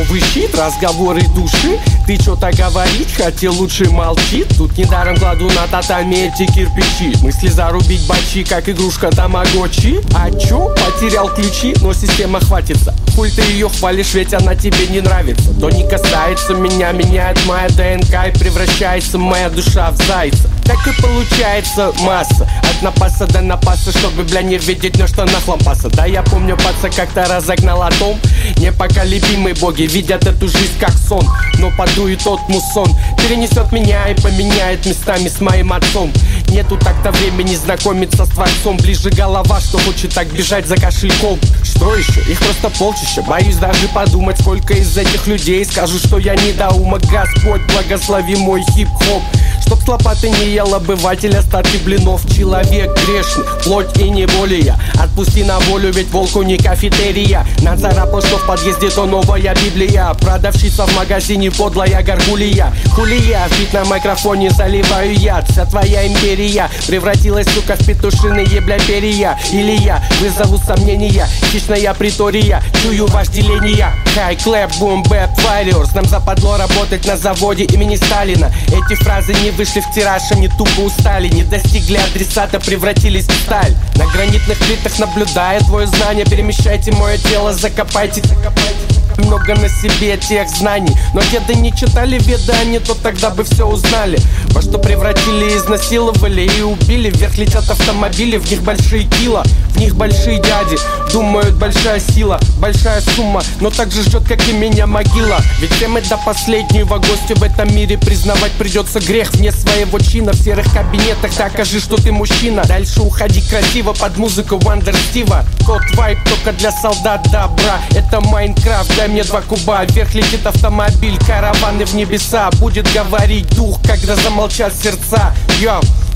новый щит, разговоры души. Ты что-то говорить хотел, лучше молчи. Тут недаром кладу на татами эти кирпичи. Мысли зарубить бачи, как игрушка тамагочи. А чё? Потерял ключи, но система хватится. Хуй ты ее хвалишь, ведь она тебе не нравится. То не касается меня, меняет моя ДНК и превращается моя душа в зайца. Так и получается масса, от напаса до напаса, чтобы, бля, не видеть, на что нахлам паса. Да я помню, паца как-то разогнал атом. Непоколебимые боги видят эту жизнь как сон, но подует тот муссон, перенесет меня и поменяет местами с моим отцом. Нету так-то времени знакомиться с творцом. Ближе голова, что хочет так бежать за кошельком. Что еще? Их просто полчища. Боюсь даже подумать, сколько из этих людей скажут, что я недоумок. Господь, благослови мой хип-хоп, чтоб с лопаты не ел обыватель остатки блинов. Человек грешный, плоть и не более. Отпусти на волю, ведь волку не кафетерия. Нацарапал, что в подъезде, то новая Библия. Продавщица в магазине, подлая горгулья. Хулия, бит на микрофоне заливаю яд. Вся твоя империя превратилась, сука, в петушиные, бля, перья. Или я вызову сомнения, хищная притория. Чую вожделение. Хай, клэп, бум, бэп, warriors. Нам западло работать на заводе имени Сталина. Эти фразы не вышли в тираж, они тупо устали. Не достигли адресата, превратились в сталь. На гранитных плитах наблюдая твое знание. Перемещайте мое тело, закопайте. Много на себе тех знаний, но деды не читали веды, они то тогда бы все узнали. Во что превратили, изнасиловали и убили. Вверх летят автомобили, в них большие кило, в них большие дяди. Думают, большая сила, большая сумма, но так же ждет, как и меня, могила. Ведь все мы до последнего гостя в этом мире. Признавать придется грех вне своего чина. В серых кабинетах докажи, что ты мужчина. Дальше уходи красиво под музыку Вандер Стива. Тот вайп только для солдат добра. Это Майнкрафт, дай мне 2 куба. Вверх летит автомобиль, караваны в небеса. Будет говорить дух, когда замолчат сердца. Йо.